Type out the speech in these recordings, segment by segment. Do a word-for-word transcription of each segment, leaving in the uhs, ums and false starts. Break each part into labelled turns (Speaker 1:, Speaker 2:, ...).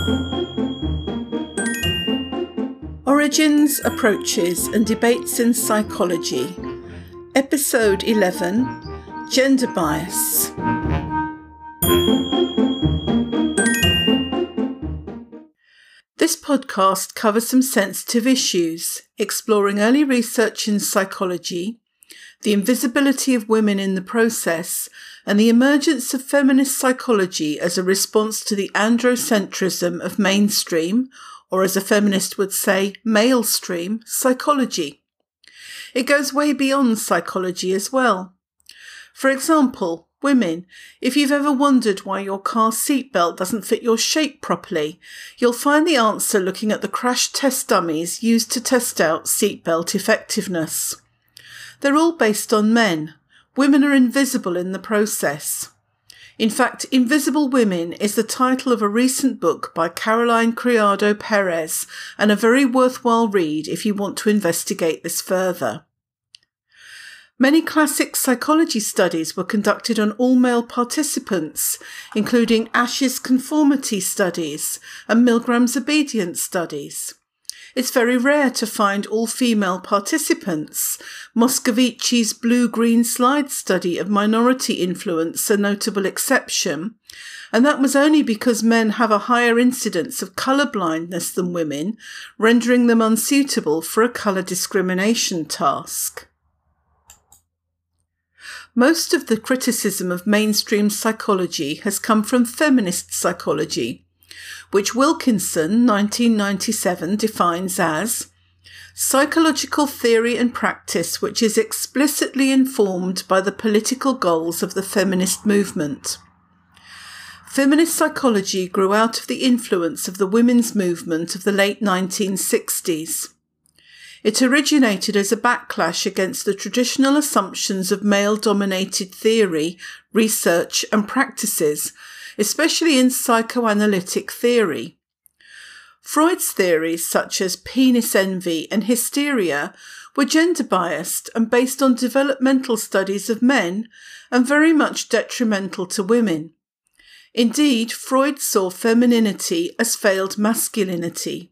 Speaker 1: Origins, Approaches and Debates in Psychology, Episode eleven, Gender Bias. This podcast covers some sensitive issues, exploring early research in psychology, the invisibility of women in the process, and the emergence of feminist psychology as a response to the androcentrism of mainstream, or as a feminist would say, male-stream, psychology. It goes way beyond psychology as well. For example, women, if you've ever wondered why your car seatbelt doesn't fit your shape properly, you'll find the answer looking at the crash test dummies used to test out seatbelt effectiveness. They're all based on men. Women are invisible in the process. In fact, Invisible Women is the title of a recent book by Caroline Criado Perez, and a very worthwhile read if you want to investigate this further. Many classic psychology studies were conducted on all male participants, including Ash's conformity studies and Milgram's obedience studies. It's very rare to find all-female participants. Moscovici's blue-green slide study of minority influence a notable exception, and that was only because men have a higher incidence of colour blindness than women, rendering them unsuitable for a colour discrimination task. Most of the criticism of mainstream psychology has come from feminist psychology, which Wilkinson, nineteen ninety-seven, defines as psychological theory and practice which is explicitly informed by the political goals of the feminist movement. Feminist psychology grew out of the influence of the women's movement of the late nineteen sixties. It originated as a backlash against the traditional assumptions of male-dominated theory, research and practices, especially in psychoanalytic theory. Freud's theories such as penis envy and hysteria were gender-biased and based on developmental studies of men and very much detrimental to women. Indeed, Freud saw femininity as failed masculinity.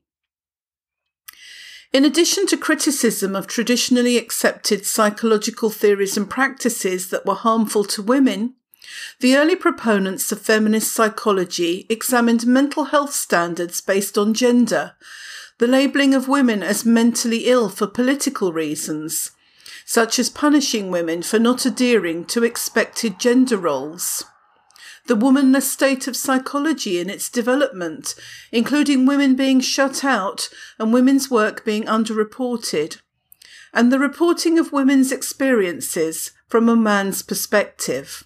Speaker 1: In addition to criticism of traditionally accepted psychological theories and practices that were harmful to women, the early proponents of feminist psychology examined mental health standards based on gender, the labelling of women as mentally ill for political reasons, such as punishing women for not adhering to expected gender roles, the womanless state of psychology in its development, including women being shut out and women's work being underreported, and the reporting of women's experiences from a man's perspective.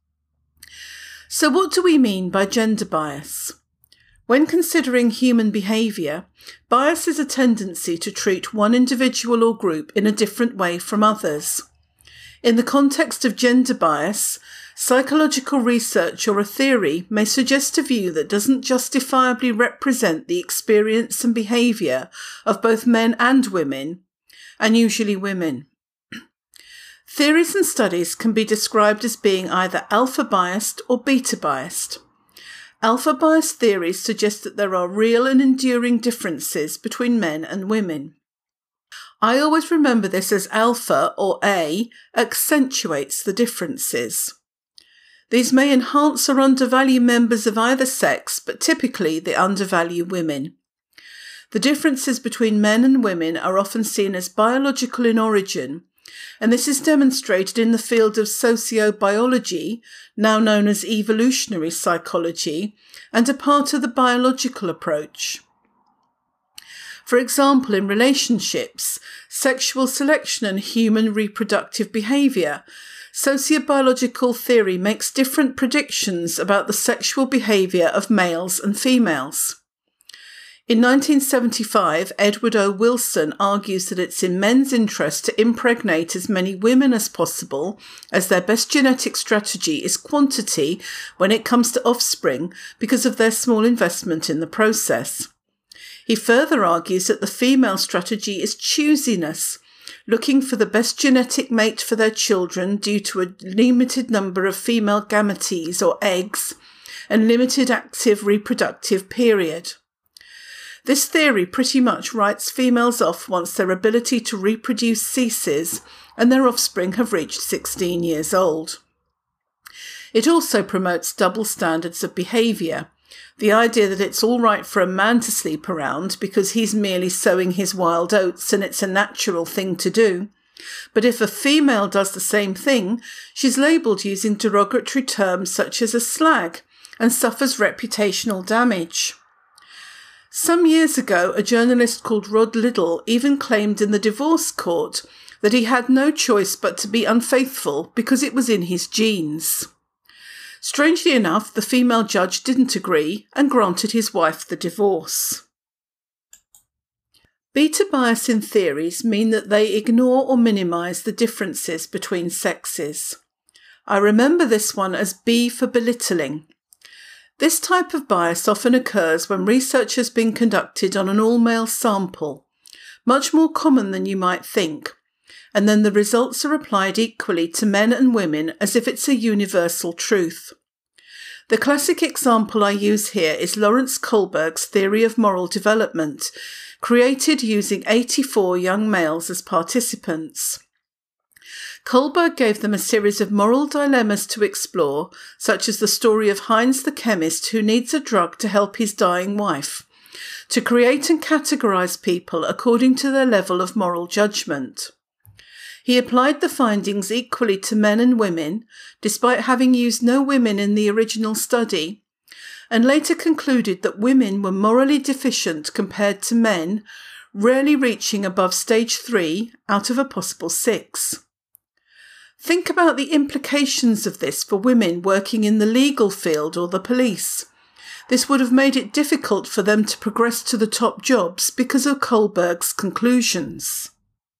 Speaker 1: So what do we mean by gender bias? When considering human behaviour, bias is a tendency to treat one individual or group in a different way from others. In the context of gender bias, psychological research or a theory may suggest a view that doesn't justifiably represent the experience and behaviour of both men and women, and usually women. Theories and studies can be described as being either alpha-biased or beta-biased. Alpha-biased theories suggest that there are real and enduring differences between men and women. I always remember this as alpha, or A, accentuates the differences. These may enhance or undervalue members of either sex, but typically they undervalue women. The differences between men and women are often seen as biological in origin, and this is demonstrated in the field of sociobiology, now known as evolutionary psychology, and a part of the biological approach. For example, in relationships, sexual selection and human reproductive behaviour, sociobiological theory makes different predictions about the sexual behaviour of males and females. In nineteen seventy-five, Edward O. Wilson argues that it's in men's interest to impregnate as many women as possible, as their best genetic strategy is quantity when it comes to offspring because of their small investment in the process. He further argues that the female strategy is choosiness, looking for the best genetic mate for their children due to a limited number of female gametes or eggs, and limited active reproductive period. This theory pretty much writes females off once their ability to reproduce ceases and their offspring have reached sixteen years old. It also promotes double standards of behaviour, the idea that it's all right for a man to sleep around because he's merely sowing his wild oats and it's a natural thing to do. But if a female does the same thing, she's labelled using derogatory terms such as a slag and suffers reputational damage. Some years ago, a journalist called Rod Liddell even claimed in the divorce court that he had no choice but to be unfaithful because it was in his genes. Strangely enough, the female judge didn't agree and granted his wife the divorce. Beta bias in theories mean that they ignore or minimise the differences between sexes. I remember this one as B for belittling. This type of bias often occurs when research has been conducted on an all-male sample, much more common than you might think, and then the results are applied equally to men and women as if it's a universal truth. The classic example I use here is Lawrence Kohlberg's theory of moral development, created using eighty-four young males as participants. Kohlberg gave them a series of moral dilemmas to explore, such as the story of Heinz the chemist who needs a drug to help his dying wife, to create and categorise people according to their level of moral judgment. He applied the findings equally to men and women, despite having used no women in the original study, and later concluded that women were morally deficient compared to men, rarely reaching above stage three out of a possible six. Think about the implications of this for women working in the legal field or the police. This would have made it difficult for them to progress to the top jobs because of Kohlberg's conclusions.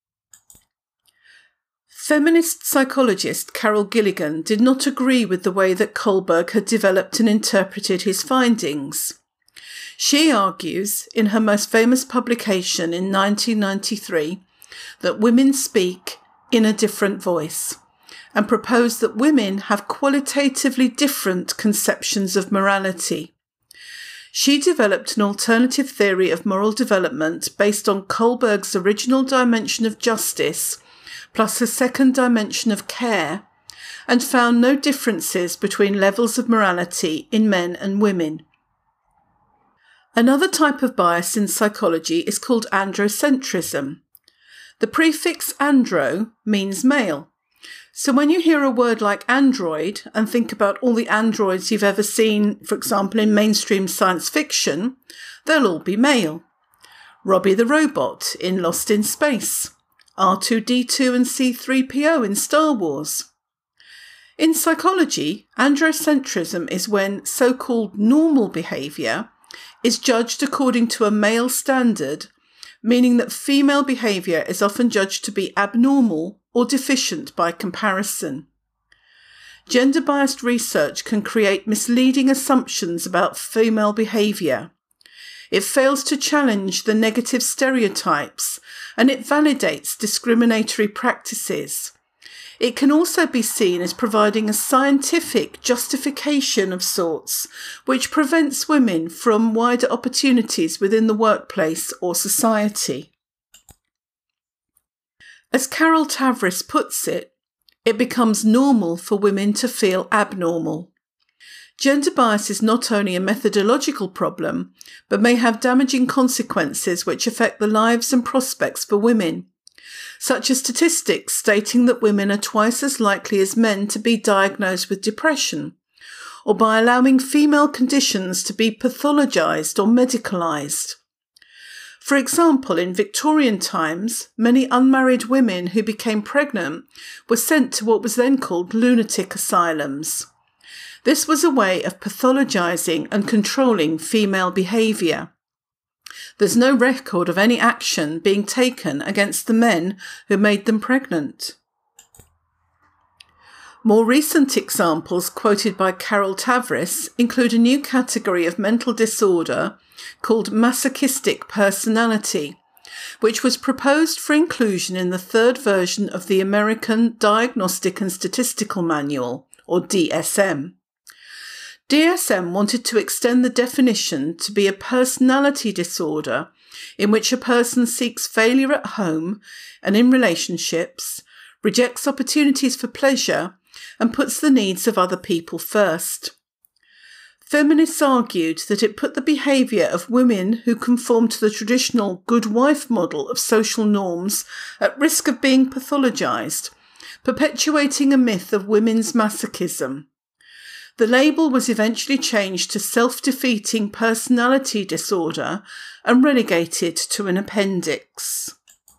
Speaker 1: Feminist psychologist Carol Gilligan did not agree with the way that Kohlberg had developed and interpreted his findings. She argues, in her most famous publication in nineteen ninety-three, that women speak in a different voice, and proposed that women have qualitatively different conceptions of morality. She developed an alternative theory of moral development based on Kohlberg's original dimension of justice, plus a second dimension of care, and found no differences between levels of morality in men and women. Another type of bias in psychology is called androcentrism. The prefix andro means male. So when you hear a word like android and think about all the androids you've ever seen, for example, in mainstream science fiction, they'll all be male. Robbie the robot in Lost in Space, R two D two and C three P O in Star Wars. In psychology, androcentrism is when so-called normal behaviour is judged according to a male standard, meaning that female behaviour is often judged to be abnormal or deficient by comparison. Gender-biased research can create misleading assumptions about female behaviour. It fails to challenge the negative stereotypes, and it validates discriminatory practices. It can also be seen as providing a scientific justification of sorts, which prevents women from wider opportunities within the workplace or society. As Carol Tavris puts it, it becomes normal for women to feel abnormal. Gender bias is not only a methodological problem, but may have damaging consequences which affect the lives and prospects for women, such as statistics stating that women are twice as likely as men to be diagnosed with depression, or by allowing female conditions to be pathologised or medicalised. For example, in Victorian times, many unmarried women who became pregnant were sent to what was then called lunatic asylums. This was a way of pathologising and controlling female behaviour. There's no record of any action being taken against the men who made them pregnant. More recent examples quoted by Carol Tavris include a new category of mental disorder called masochistic personality, which was proposed for inclusion in the third version of the American Diagnostic and Statistical Manual, or D S M. D S M wanted to extend the definition to be a personality disorder in which a person seeks failure at home and in relationships, rejects opportunities for pleasure, and puts the needs of other people first. Feminists argued that it put the behaviour of women who conform to the traditional good wife model of social norms at risk of being pathologised, perpetuating a myth of women's masochism. The label was eventually changed to self-defeating personality disorder and relegated to an appendix.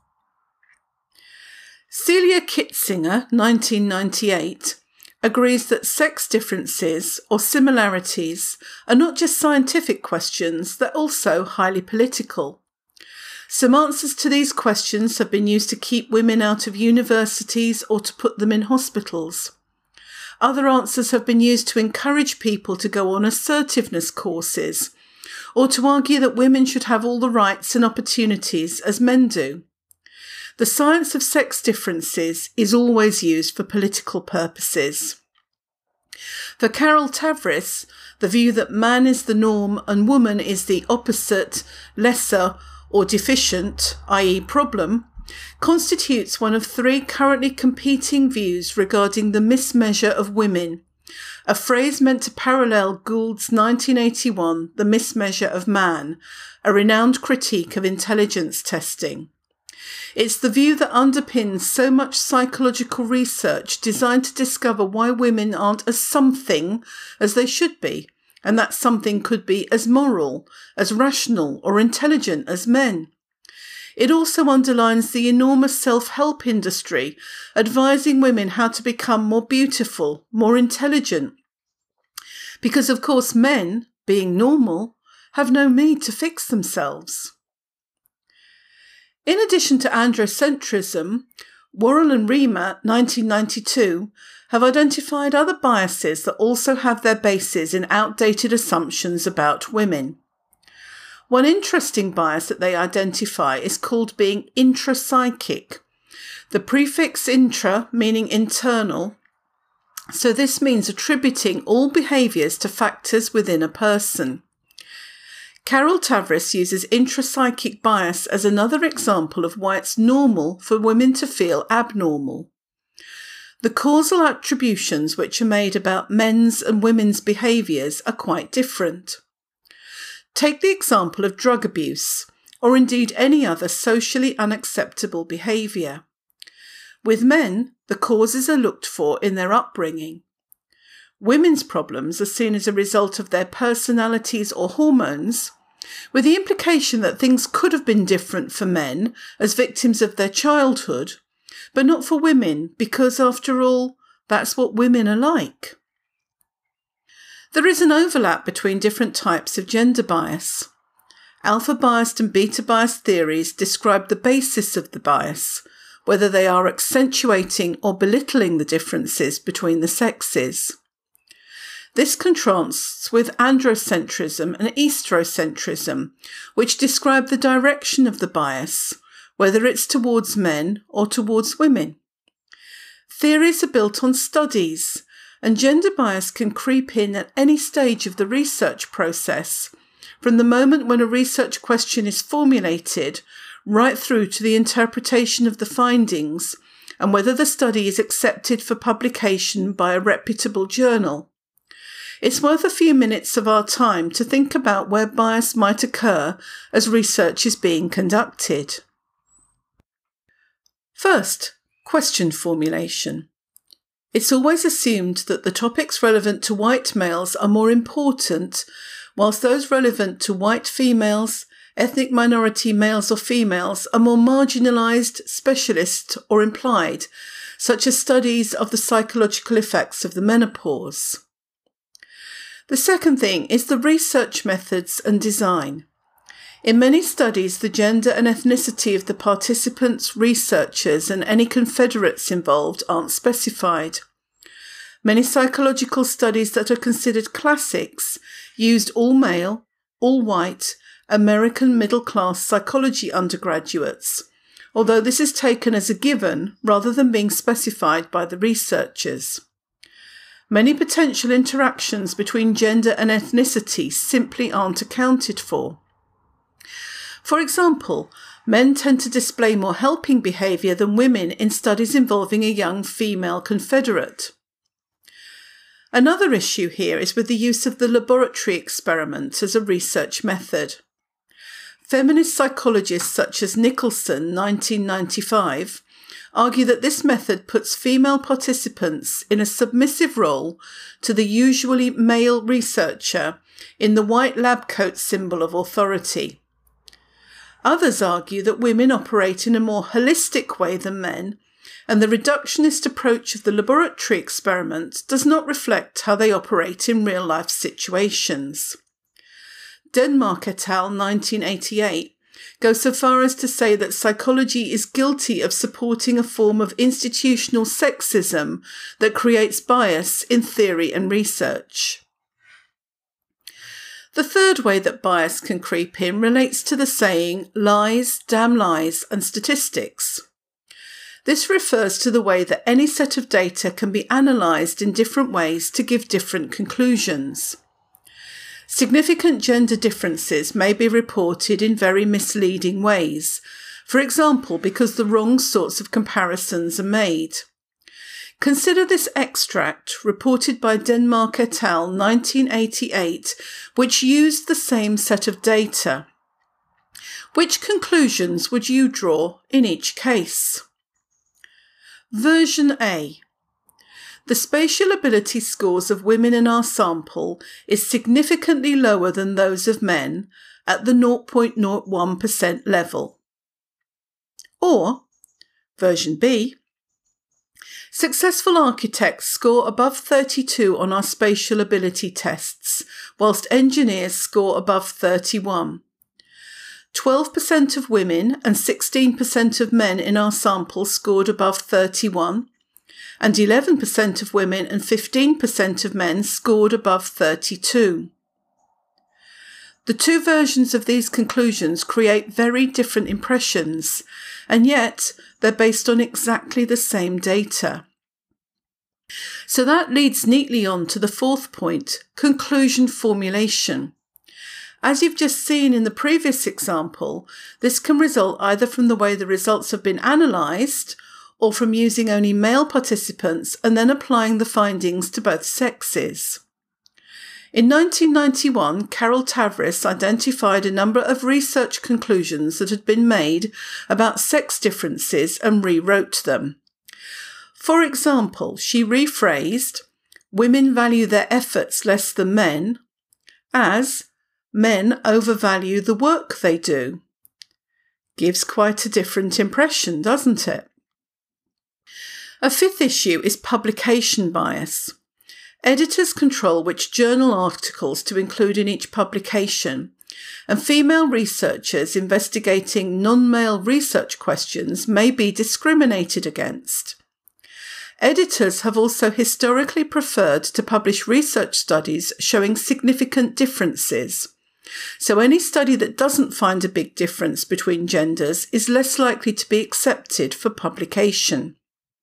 Speaker 1: Celia Kitzinger, nineteen ninety-eight, agrees that sex differences or similarities are not just scientific questions, they're also highly political. Some answers to these questions have been used to keep women out of universities or to put them in hospitals. Other answers have been used to encourage people to go on assertiveness courses, or to argue that women should have all the rights and opportunities as men do. The science of sex differences is always used for political purposes. For Carol Tavris, the view that man is the norm and woman is the opposite, lesser, or deficient, that is problem, constitutes one of three currently competing views regarding the mismeasure of women, a phrase meant to parallel Gould's nineteen eighty-one The Mismeasure of Man, a renowned critique of intelligence testing. It's the view that underpins so much psychological research designed to discover why women aren't as something as they should be, and that something could be as moral, as rational or intelligent as men. It also underlines the enormous self-help industry, advising women how to become more beautiful, more intelligent. Because, of course, men, being normal, have no need to fix themselves. In addition to androcentrism, Worrell and Riemer, nineteen ninety-two, have identified other biases that also have their bases in outdated assumptions about women. One interesting bias that they identify is called being intrapsychic. The prefix intra meaning internal, so this means attributing all behaviours to factors within a person. Carol Tavris uses intrapsychic bias as another example of why it's normal for women to feel abnormal. The causal attributions which are made about men's and women's behaviours are quite different. Take the example of drug abuse, or indeed any other socially unacceptable behaviour. With men, the causes are looked for in their upbringing. Women's problems are seen as a result of their personalities or hormones, with the implication that things could have been different for men as victims of their childhood, but not for women because, after all, that's what women are like. There is an overlap between different types of gender bias. Alpha-biased and beta-biased theories describe the basis of the bias, whether they are accentuating or belittling the differences between the sexes. This contrasts with androcentrism and estrocentrism, which describe the direction of the bias, whether it's towards men or towards women. Theories are built on studies, and gender bias can creep in at any stage of the research process, from the moment when a research question is formulated right through to the interpretation of the findings and whether the study is accepted for publication by a reputable journal. It's worth a few minutes of our time to think about where bias might occur as research is being conducted. First, question formulation. It's always assumed that the topics relevant to white males are more important, whilst those relevant to white females, ethnic minority males or females are more marginalised, specialist or implied, such as studies of the psychological effects of the menopause. The second thing is the research methods and design. In many studies, the gender and ethnicity of the participants, researchers, and any confederates involved aren't specified. Many psychological studies that are considered classics used all male, all white, American middle-class psychology undergraduates, although this is taken as a given rather than being specified by the researchers. many potential interactions between gender and ethnicity simply aren't accounted for. For example, men tend to display more helping behaviour than women in studies involving a young female Confederate. Another issue here is with the use of the laboratory experiment as a research method. Feminist psychologists such as Nicholson, nineteen ninety-five, argue that this method puts female participants in a submissive role to the usually male researcher in the white lab coat symbol of authority. Others argue that women operate in a more holistic way than men, and the reductionist approach of the laboratory experiment does not reflect how they operate in real-life situations. Denmark et al. nineteen eighty-eight go so far as to say that psychology is guilty of supporting a form of institutional sexism that creates bias in theory and research. The third way that bias can creep in relates to the saying, lies, damn lies, and statistics. This refers to the way that any set of data can be analysed in different ways to give different conclusions. Significant gender differences may be reported in very misleading ways, for example because the wrong sorts of comparisons are made. Consider this extract reported by Denmark et al. nineteen eighty-eight, which used the same set of data. Which conclusions would you draw in each case? Version A. The spatial ability scores of women in our sample is significantly lower than those of men at the zero point zero one percent level. Or, version B. Successful architects score above thirty-two on our spatial ability tests, whilst engineers score above thirty-one. twelve percent of women and sixteen percent of men in our sample scored above thirty-one, and eleven percent of women and fifteen percent of men scored above thirty-two. The two versions of these conclusions create very different impressions, and yet they're based on exactly the same data. So that leads neatly on to the fourth point, conclusion formulation. As you've just seen in the previous example, this can result either from the way the results have been analysed or from using only male participants and then applying the findings to both sexes. In nineteen ninety-one, Carol Tavris identified a number of research conclusions that had been made about sex differences and rewrote them. For example, she rephrased, "Women value their efforts less than men," as "men overvalue the work they do." Gives quite a different impression, doesn't it? A fifth issue is publication bias. Editors control which journal articles to include in each publication, and female researchers investigating non-male research questions may be discriminated against. Editors have also historically preferred to publish research studies showing significant differences, so any study that doesn't find a big difference between genders is less likely to be accepted for publication.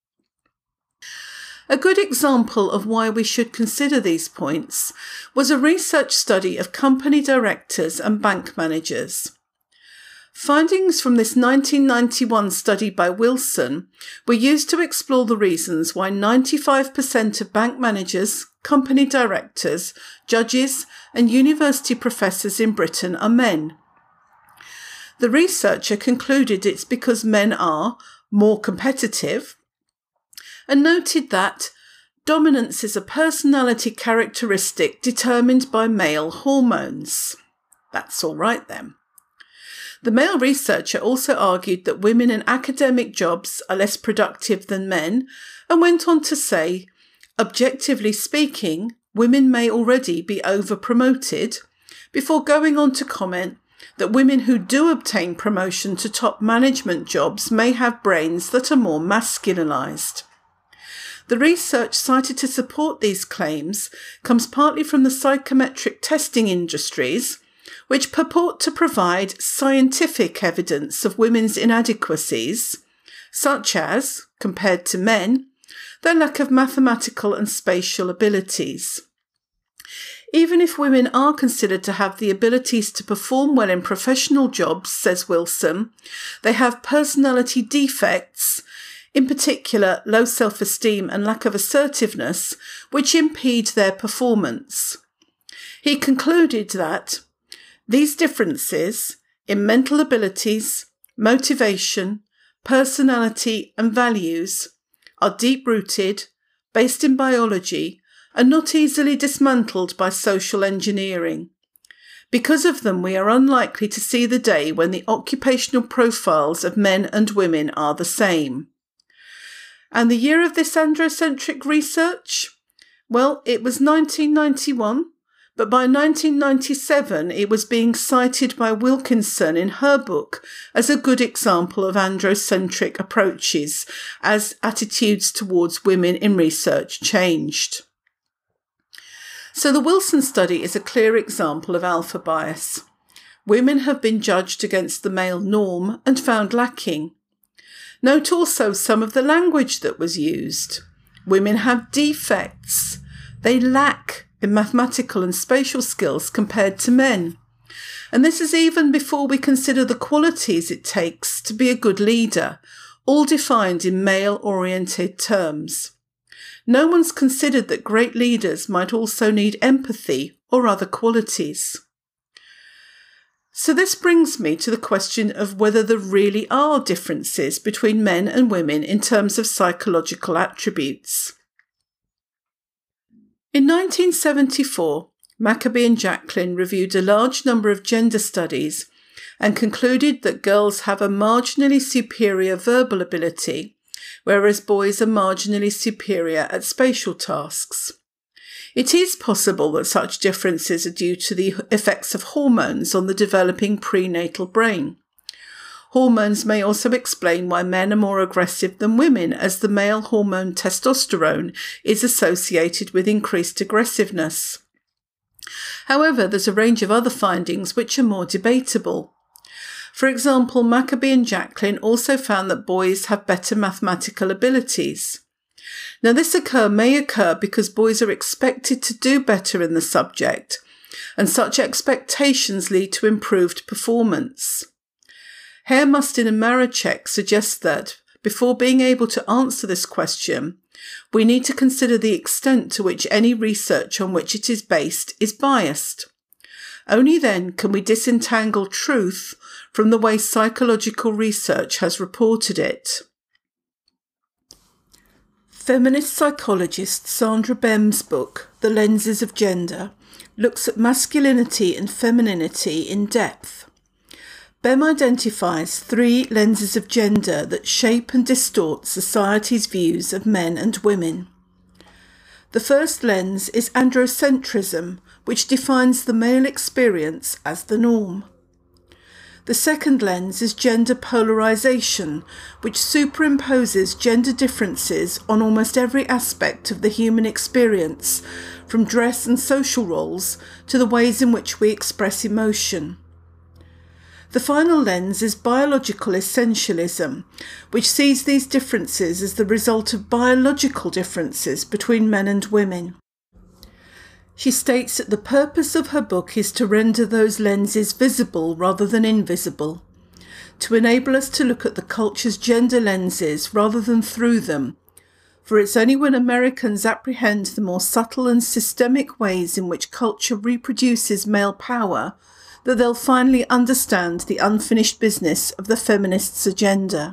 Speaker 1: A good example of why we should consider these points was a research study of company directors and bank managers. Findings from this nineteen ninety-one study by Wilson were used to explore the reasons why ninety-five percent of bank managers, company directors, judges, and university professors in Britain are men. The researcher concluded it's because men are more competitive, and noted that dominance is a personality characteristic determined by male hormones. That's all right then. The male researcher also argued that women in academic jobs are less productive than men, and went on to say, objectively speaking, women may already be over-promoted, before going on to comment that women who do obtain promotion to top management jobs may have brains that are more masculinized. The research cited to support these claims comes partly from the psychometric testing industries, which purport to provide scientific evidence of women's inadequacies, such as, compared to men, their lack of mathematical and spatial abilities. Even if women are considered to have the abilities to perform well in professional jobs, says Wilson, they have personality defects, in particular low self-esteem and lack of assertiveness, which impede their performance. He concluded that these differences in mental abilities, motivation, personality and values are deep-rooted, based in biology, and not easily dismantled by social engineering. Because of them, we are unlikely to see the day when the occupational profiles of men and women are the same. And the year of this androcentric research? Well, it was nineteen ninety-one, but by nineteen ninety-seven it was being cited by Wilkinson in her book as a good example of androcentric approaches as attitudes towards women in research changed. So the Wilson study is a clear example of alpha bias. Women have been judged against the male norm and found lacking. Note also some of the language that was used. Women have defects. They lack in mathematical and spatial skills compared to men. And this is even before we consider the qualities it takes to be a good leader, all defined in male-oriented terms. No one's considered that great leaders might also need empathy or other qualities. So this brings me to the question of whether there really are differences between men and women in terms of psychological attributes. In nineteen seventy-four, Maccabee and Jacklin reviewed a large number of gender studies and concluded that girls have a marginally superior verbal ability, whereas boys are marginally superior at spatial tasks. It is possible that such differences are due to the effects of hormones on the developing prenatal brain. Hormones may also explain why men are more aggressive than women, as the male hormone testosterone is associated with increased aggressiveness. However, there's a range of other findings which are more debatable. For example, Maccabee and Jacklin also found that boys have better mathematical abilities. Now, this occur may occur because boys are expected to do better in the subject, and such expectations lead to improved performance. Hare, Mustin and Maracek suggest that, before being able to answer this question, we need to consider the extent to which any research on which it is based is biased. Only then can we disentangle truth from the way psychological research has reported it. Feminist psychologist Sandra Behm's book, The Lenses of Gender, looks at masculinity and femininity in depth. Behm identifies three lenses of gender that shape and distort society's views of men and women. The first lens is androcentrism, which defines the male experience as the norm. The second lens is gender polarization, which superimposes gender differences on almost every aspect of the human experience, from dress and social roles to the ways in which we express emotion. The final lens is biological essentialism, which sees these differences as the result of biological differences between men and women. She states that the purpose of her book is to render those lenses visible rather than invisible, to enable us to look at the culture's gender lenses rather than through them, for it's only when Americans apprehend the more subtle and systemic ways in which culture reproduces male power that they'll finally understand the unfinished business of the feminists' agenda.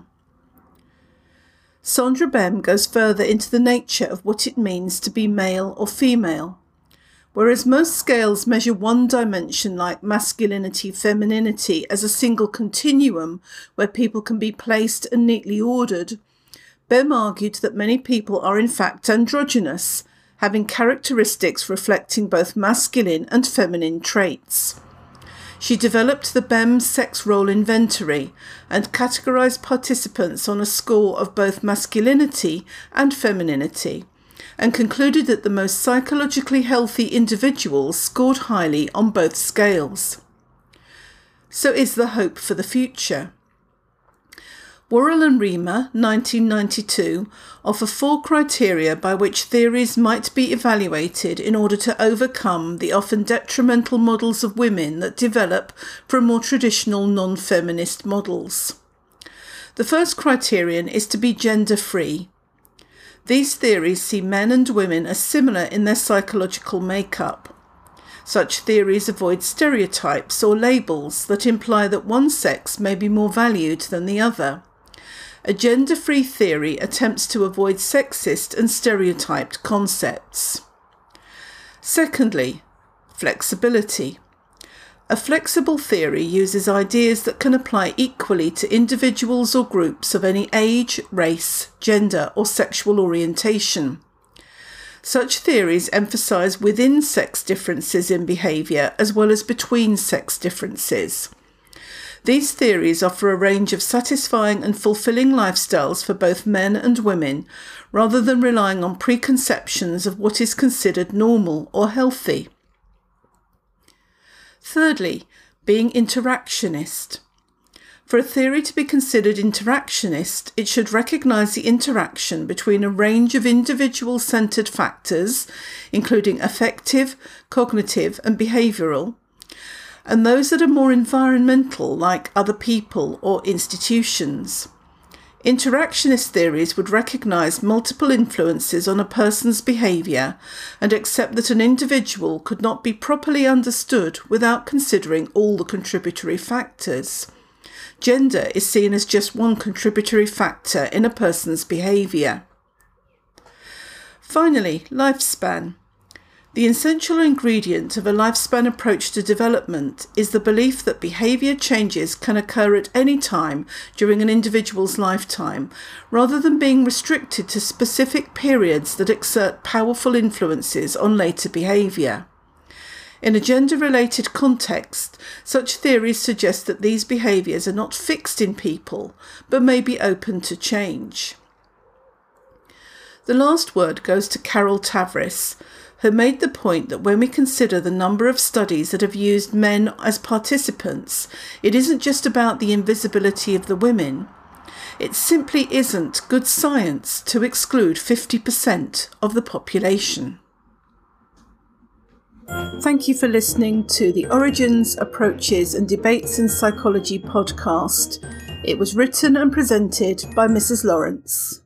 Speaker 1: Sandra Behm goes further into the nature of what it means to be male or female. Whereas most scales measure one dimension like masculinity, femininity as a single continuum where people can be placed and neatly ordered, Behm argued that many people are in fact androgynous, having characteristics reflecting both masculine and feminine traits. She developed the Behm sex role inventory and categorized participants on a score of both masculinity and femininity, and concluded that the most psychologically healthy individuals scored highly on both scales. So is there hope for the future? Worrell and Riemer, nineteen ninety-two, offer four criteria by which theories might be evaluated in order to overcome the often detrimental models of women that develop from more traditional non-feminist models. The first criterion is to be gender-free. These theories see men and women as similar in their psychological makeup. Such theories avoid stereotypes or labels that imply that one sex may be more valued than the other. A gender-free theory attempts to avoid sexist and stereotyped concepts. Secondly, flexibility. A flexible theory uses ideas that can apply equally to individuals or groups of any age, race, gender, or sexual orientation. Such theories emphasize within-sex differences in behavior as well as between-sex differences. These theories offer a range of satisfying and fulfilling lifestyles for both men and women, rather than relying on preconceptions of what is considered normal or healthy. Thirdly, being interactionist. For a theory to be considered interactionist, it should recognise the interaction between a range of individual-centred factors, including affective, cognitive and behavioural, and those that are more environmental, like other people or institutions. Interactionist theories would recognise multiple influences on a person's behaviour and accept that an individual could not be properly understood without considering all the contributory factors. Gender is seen as just one contributory factor in a person's behaviour. Finally, lifespan. The essential ingredient of a lifespan approach to development is the belief that behaviour changes can occur at any time during an individual's lifetime, rather than being restricted to specific periods that exert powerful influences on later behaviour. In a gender-related context, such theories suggest that these behaviours are not fixed in people, but may be open to change. The last word goes to Carol Tavris, who made the point that when we consider the number of studies that have used men as participants, it isn't just about the invisibility of the women. It simply isn't good science to exclude fifty percent of the population. Thank you for listening to the Origins, Approaches and Debates in Psychology podcast. It was written and presented by Missus Lawrence.